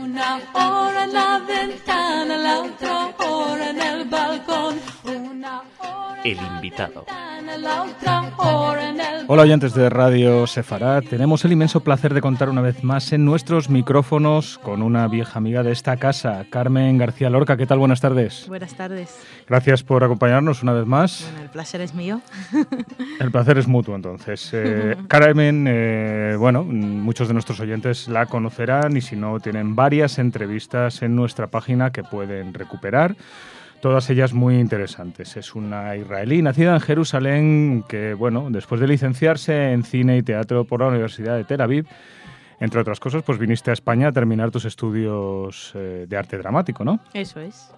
Una hora en la ventana, la otra hora en el balcón. El invitado. Hola oyentes de Radio Sefarad, tenemos el inmenso placer de contar una vez más en nuestros micrófonos con una vieja amiga de esta casa, Carmen García Lorca. ¿Qué tal? Buenas tardes. Buenas tardes. Gracias por acompañarnos una vez más. Bueno, el placer es mío. El placer es mutuo, entonces. Carmen, bueno, muchos de nuestros oyentes la conocerán y si no, tienen varias entrevistas en nuestra página que pueden recuperar. Todas ellas muy interesantes. Es una israelí nacida en Jerusalén que, bueno, después de licenciarse en cine y teatro por la Universidad de Tel Aviv, entre otras cosas, pues viniste a España a terminar tus estudios de arte dramático, ¿no? Eso es.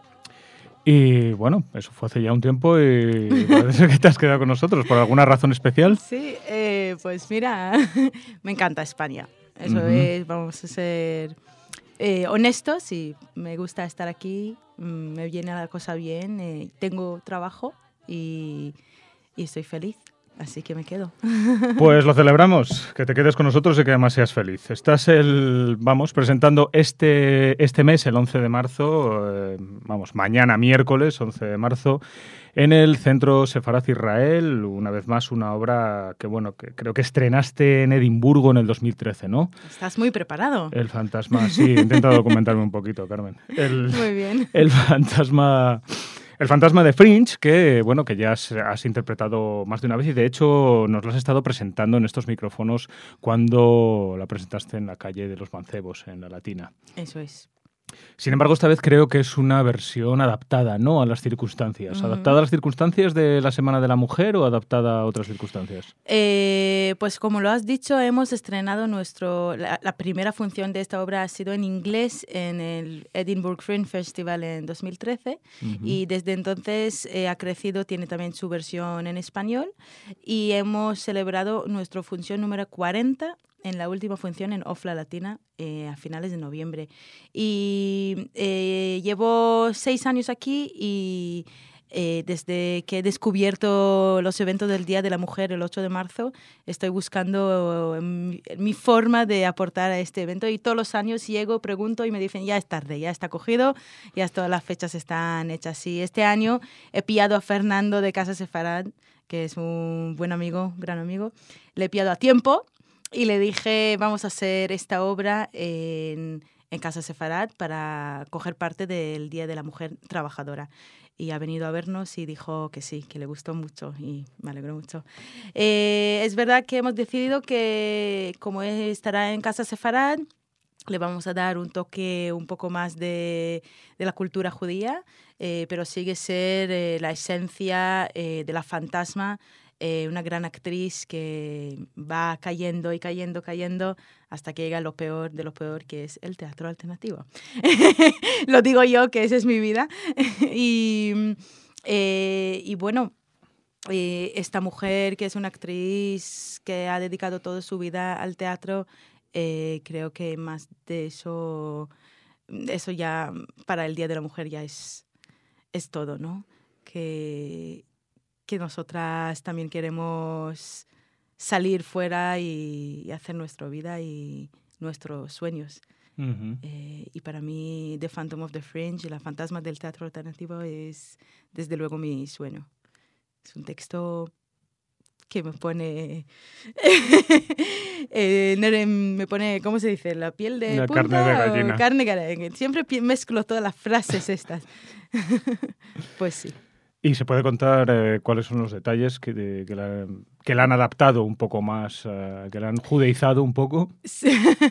Y bueno, eso fue hace ya un tiempo y parece que te has quedado con nosotros. ¿Por alguna razón especial? Sí, pues mira, me encanta España. Eso es, vamos a ser honestos y me gusta estar aquí. Me viene la cosa bien, tengo trabajo y estoy feliz, así que me quedo. Pues lo celebramos, que te quedes con nosotros y que además seas feliz. Estás presentando este mes, el 11 de marzo, mañana miércoles 11 de marzo, en el Centro Sefarad Israel, una vez más una obra que creo que estrenaste en Edimburgo en el 2013, ¿no? Estás muy preparado. El fantasma, sí, he intentado documentarme un poquito, Carmen. Muy bien. El fantasma de Fringe, que ya has interpretado más de una vez y de hecho nos lo has estado presentando en estos micrófonos cuando la presentaste en la calle de los Mancebos, en la Latina. Eso es. Sin embargo, esta vez creo que es una versión adaptada, ¿no?, a las circunstancias. ¿Adaptada a las circunstancias de la Semana de la Mujer o adaptada a otras circunstancias? Pues como lo has dicho, hemos estrenado la primera función de esta obra ha sido en inglés en el Edinburgh Fringe Festival en 2013 y desde entonces ha crecido, tiene también su versión en español y hemos celebrado nuestra función número 40 en la última función en OFLA Latina a finales de noviembre. Y llevo 6 años aquí y desde que he descubierto los eventos del Día de la Mujer el 8 de marzo, estoy buscando mi forma de aportar a este evento y todos los años llego, pregunto y me dicen ya es tarde, ya está cogido, ya todas las fechas están hechas. Y este año he pillado a Fernando de Casa Sefarad, que es un buen amigo, gran amigo, le he pillado a tiempo. Y le dije, vamos a hacer esta obra en Casa Sefarad para coger parte del Día de la Mujer Trabajadora. Y ha venido a vernos y dijo que sí, que le gustó mucho y me alegró mucho. Es verdad que hemos decidido que como estará en Casa Sefarad, le vamos a dar un toque un poco más de la cultura judía, pero sigue ser la esencia de la fantasma, una gran actriz que va cayendo y cayendo hasta que llega lo peor de lo peor, que es el teatro alternativo. Lo digo yo, que esa es mi vida. Y bueno, esta mujer que es una actriz que ha dedicado toda su vida al teatro, creo que más de eso ya para el Día de la Mujer ya es todo, ¿no? Que nosotras también queremos salir fuera y hacer nuestra vida y nuestros sueños. Y para mí, The Phantom of the Fringe, la fantasma del teatro alternativo, es desde luego mi sueño. Es un texto que me pone... me pone, ¿cómo se dice? La piel de la punta carne de gallina. Carne de gallina. Siempre mezclo todas las frases estas. Pues sí. ¿Y se puede contar cuáles son los detalles que la han adaptado un poco más, que la han judeizado un poco? Sí,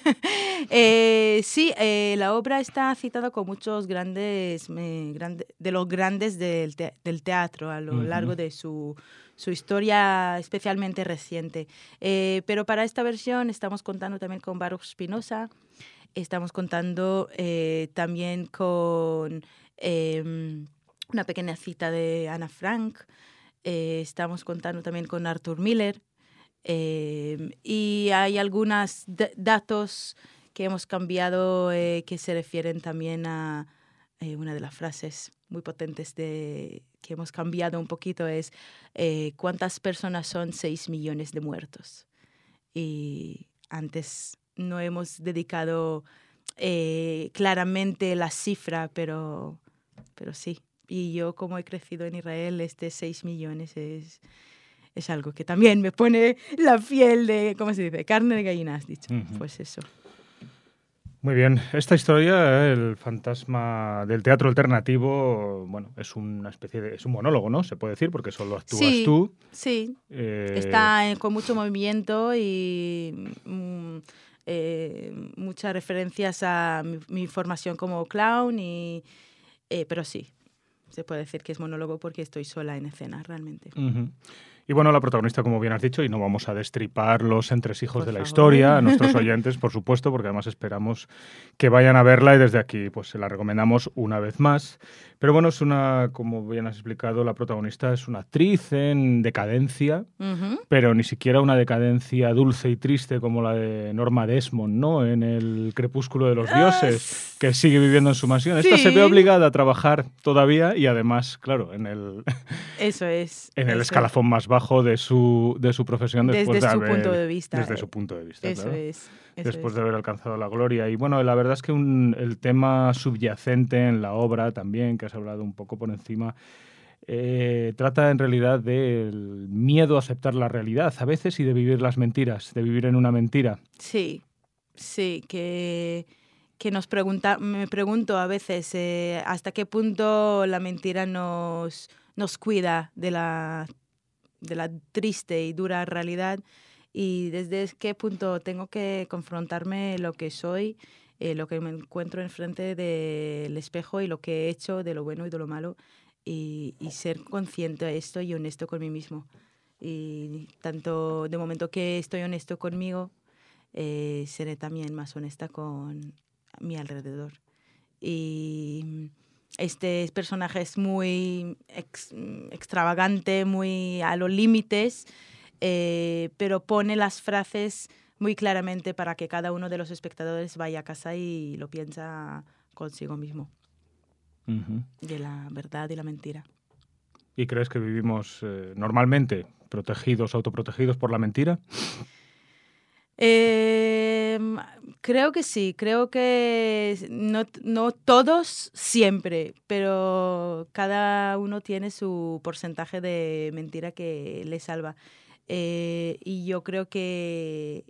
la obra está citada con muchos grandes de los grandes del teatro a lo largo de su historia especialmente reciente. Pero para esta versión estamos contando también con Baruch Spinoza, estamos contando también con... una pequeña cita de Ana Frank, estamos contando también con Arthur Miller y hay algunos datos que hemos cambiado que se refieren también a una de las frases muy potentes que hemos cambiado un poquito es ¿cuántas personas son 6 millones de muertos? Y antes no hemos dedicado claramente la cifra, pero sí. Y yo, como he crecido en Israel, 6 millones es algo que también me pone la piel de, ¿cómo se dice? Carne de gallina, has dicho. Pues eso. Muy bien. Esta historia, el fantasma del teatro alternativo, bueno, es una especie de... es un monólogo, ¿no? Se puede decir, porque solo actúas tú. Sí. Está con mucho movimiento y muchas referencias a mi formación como clown, pero sí, se puede decir que es monólogo porque estoy sola en escena, realmente. Y bueno, la protagonista, como bien has dicho, y no vamos a destripar los entresijos de la favor. historia a nuestros oyentes, por supuesto, porque además esperamos que vayan a verla y desde aquí pues se la recomendamos una vez más. Pero bueno, es como bien has explicado, la protagonista es una actriz en decadencia, pero ni siquiera una decadencia dulce y triste como la de Norma Desmond, ¿no? En El crepúsculo de los dioses, que sigue viviendo en su mansión. Esta se ve obligada a trabajar todavía y además, claro, en el... Eso es. En el escalafón más bajo de su profesión después desde de su punto de vista. Desde su punto de vista, eso claro. Es. Después de haber alcanzado la gloria. Y bueno, la verdad es que el tema subyacente en la obra también, que has hablado un poco por encima, trata en realidad del miedo a aceptar la realidad a veces y de vivir las mentiras, de vivir en una mentira. Sí, que me pregunto a veces hasta qué punto la mentira nos cuida de la triste y dura realidad y desde qué punto tengo que confrontarme lo que soy, lo que me encuentro enfrente del espejo y lo que he hecho, de lo bueno y de lo malo, y ser consciente de esto y honesto con mí mismo. Y tanto de momento que estoy honesto conmigo, seré también más honesta con mi alrededor. Y este personaje es muy extravagante, muy a los límites, pero pone las frases muy claramente para que cada uno de los espectadores vaya a casa y lo piensa consigo mismo, de la verdad y la mentira. ¿Y crees que vivimos normalmente protegidos, autoprotegidos por la mentira? Creo que sí, creo que no todos siempre, pero cada uno tiene su porcentaje de mentira que le salva. Y yo creo que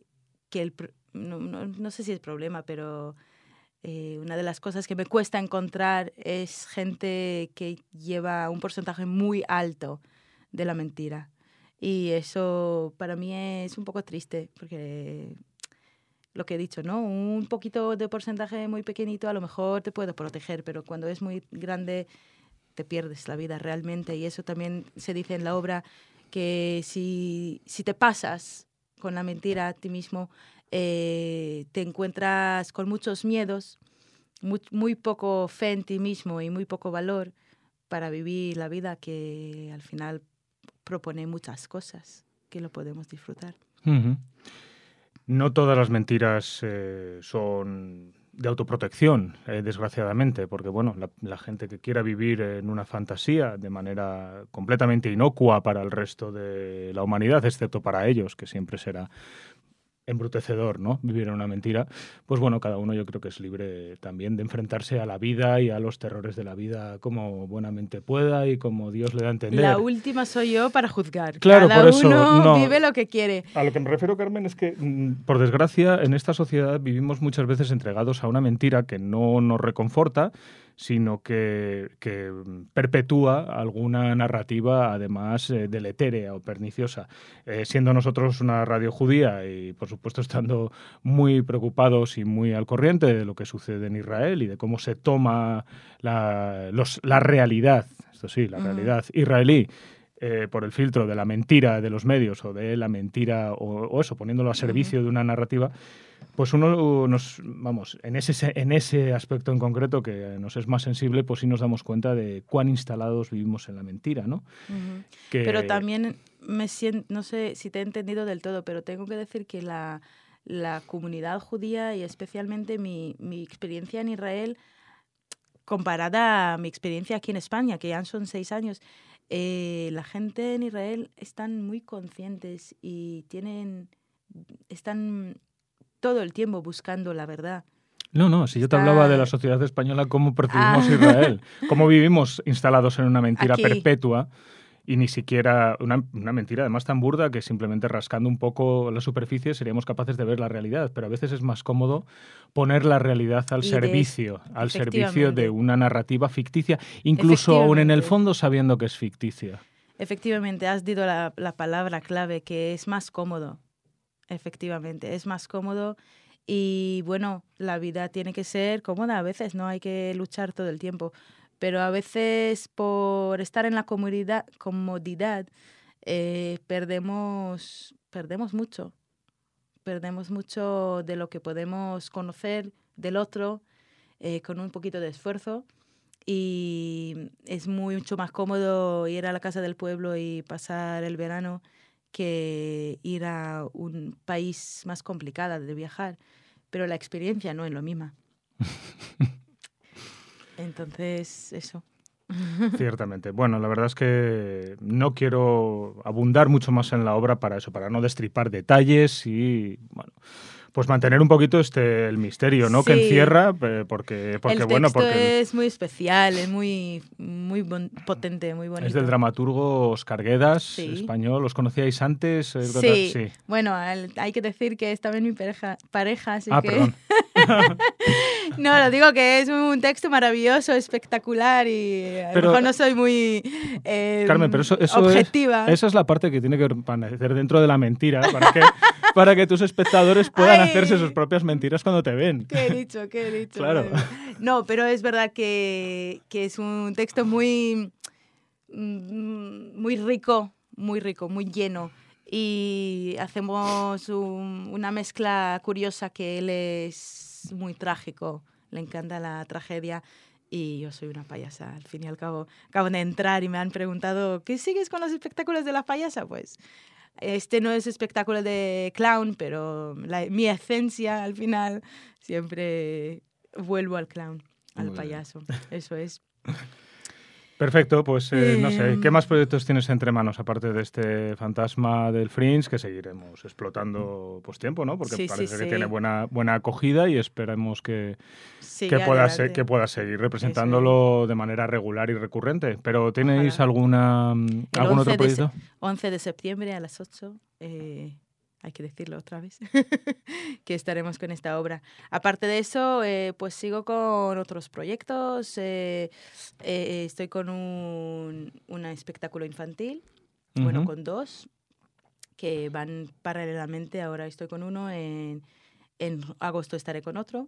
no sé si es problema, pero una de las cosas que me cuesta encontrar es gente que lleva un porcentaje muy alto de la mentira. Y eso para mí es un poco triste, porque lo que he dicho, ¿no? Un poquito de porcentaje muy pequeñito a lo mejor te puede proteger, pero cuando es muy grande te pierdes la vida realmente. Y eso también se dice en la obra, que si te pasas con la mentira a ti mismo, te encuentras con muchos miedos, muy poco fe en ti mismo y muy poco valor para vivir la vida que al final propone muchas cosas que lo podemos disfrutar. No todas las mentiras son de autoprotección, desgraciadamente, porque bueno, la gente que quiera vivir en una fantasía de manera completamente inocua para el resto de la humanidad, excepto para ellos, que siempre será embrutecedor, ¿no? Vivir en una mentira. Pues bueno, cada uno yo creo que es libre también de enfrentarse a la vida y a los terrores de la vida como buenamente pueda y como Dios le da a entender. La última soy yo para juzgar. Claro, cada por eso, uno no. vive lo que quiere. A lo que me refiero, Carmen, es que, por desgracia, en esta sociedad vivimos muchas veces entregados a una mentira que no nos reconforta, sino que perpetúa alguna narrativa, además, deletérea o perniciosa. Siendo nosotros una radio judía y, por supuesto, estando muy preocupados y muy al corriente de lo que sucede en Israel y de cómo se toma la realidad, esto sí, la realidad israelí, por el filtro de la mentira de los medios o de la mentira o eso, poniéndolo a servicio de una narrativa, pues uno en ese aspecto en concreto que nos es más sensible, pues sí nos damos cuenta de cuán instalados vivimos en la mentira, ¿no? Pero también me siento, no sé si te he entendido del todo, pero tengo que decir que la comunidad judía y especialmente mi experiencia en Israel, comparada a mi experiencia aquí en España, que ya son 6 años, la gente en Israel están muy conscientes y están todo el tiempo buscando la verdad. No, si yo te hablaba de la sociedad española, cómo percibimos Israel, cómo vivimos instalados en una mentira Aquí. perpetua y ni siquiera una mentira además tan burda que simplemente rascando un poco la superficie seríamos capaces de ver la realidad, pero a veces es más cómodo poner la realidad al servicio de una narrativa ficticia, incluso aún en el fondo sabiendo que es ficticia. Efectivamente, has dicho la palabra clave, que es más cómodo. Efectivamente, es más cómodo y bueno, la vida tiene que ser cómoda a veces, no hay que luchar todo el tiempo, pero a veces por estar en la comodidad perdemos mucho. Perdemos mucho de lo que podemos conocer del otro con un poquito de esfuerzo. Y es mucho más cómodo ir a la casa del pueblo y pasar el verano que ir a un país más complicado de viajar. Pero la experiencia no es lo misma. Entonces, eso. Ciertamente. Bueno, la verdad es que no quiero abundar mucho más en la obra para eso, para no destripar detalles y, bueno, pues mantener un poquito el misterio, ¿no? Sí. Que encierra, porque el texto es muy especial, es muy potente, muy bonito. Es del dramaturgo Óscar Guedas, español. ¿Los conocíais antes? Sí. Bueno, hay que decir que es también mi pareja, así que... Perdón. No, lo digo que es un texto maravilloso, espectacular y a lo mejor no soy muy Carmen, pero eso objetiva. Esa es la parte que tiene que permanecer dentro de la mentira para que tus espectadores puedan hacerse sus propias mentiras cuando te ven. ¿Qué he dicho? Claro. No, pero es verdad que es un texto muy rico, muy lleno. Y hacemos una mezcla curiosa, que él es muy trágico, le encanta la tragedia y yo soy una payasa. Al fin y al cabo, acabo de entrar y me han preguntado, ¿qué sigues con los espectáculos de la payasa? Pues este no es espectáculo de clown, pero mi esencia al final siempre vuelvo al clown, al payaso. Eso es. Perfecto, pues no sé, ¿qué más proyectos tienes entre manos aparte de este Fantasma del Fringe que seguiremos explotando pues tiempo, ¿no? Porque parece que tiene buena acogida y esperemos que pueda seguir representándolo de manera regular y recurrente. Pero ¿tenéis algún otro proyecto? 11 de septiembre a las 8. Hay que decirlo otra vez, que estaremos con esta obra. Aparte de eso, pues sigo con otros proyectos. Estoy con un espectáculo infantil, bueno, con 2, que van paralelamente. Ahora estoy con uno, en agosto estaré con otro,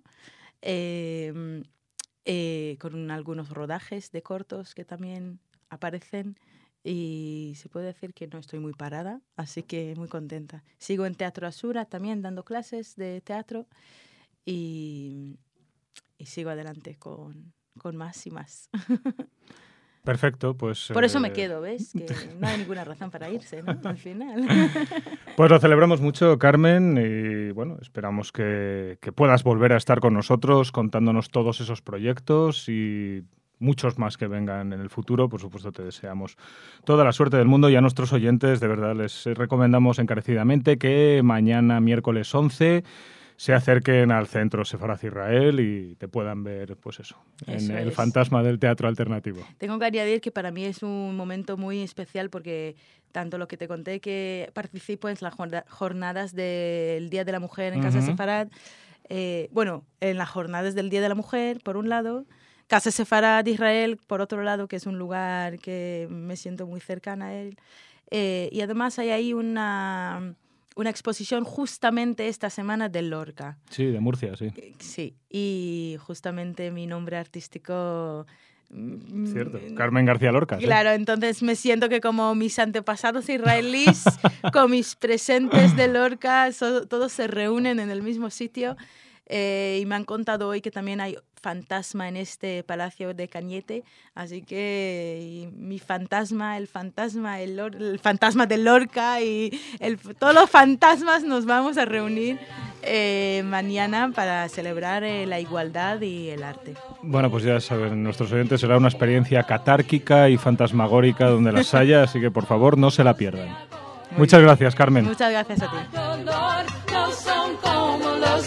con algunos rodajes de cortos que también aparecen. Y se puede decir que no estoy muy parada, así que muy contenta. Sigo en Teatro Asura también dando clases de teatro y sigo adelante con más y más. Perfecto, pues... Por eso me quedo, ¿ves? Que no hay ninguna razón para irse, ¿no? Al final. Pues lo celebramos mucho, Carmen, y bueno, esperamos que puedas volver a estar con nosotros contándonos todos esos proyectos y muchos más que vengan en el futuro. Por supuesto, te deseamos toda la suerte del mundo y a nuestros oyentes, de verdad, les recomendamos encarecidamente que mañana, miércoles 11, se acerquen al Centro Sefaraz Israel y te puedan ver, pues eso en el Fantasma del Teatro Alternativo. Tengo que añadir que para mí es un momento muy especial porque tanto lo que te conté, que participo en las jornadas del Día de la Mujer en Casa Sefarad, bueno, en las jornadas del Día de la Mujer, por un lado, Casa Sefarad Israel, por otro lado, que es un lugar que me siento muy cercana a él. Y además hay ahí una exposición justamente esta semana del Lorca. Sí, de Murcia, sí. Sí, y justamente mi nombre artístico... Cierto, Carmen García Lorca. Claro, ¿sí? Entonces me siento que como mis antepasados israelíes, con mis presentes de Lorca, todos se reúnen en el mismo sitio. Y me han contado hoy que también hay fantasma en este palacio de Cañete, así que mi fantasma, el fantasma de Lorca y todos los fantasmas nos vamos a reunir mañana para celebrar la igualdad y el arte. Bueno, pues ya saben, nuestros oyentes, será una experiencia catárquica y fantasmagórica donde las haya, así que por favor no se la pierdan. Muchas gracias, Carmen. Muchas gracias a ti. No son como los de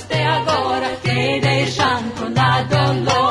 agora che deixam con da dolore.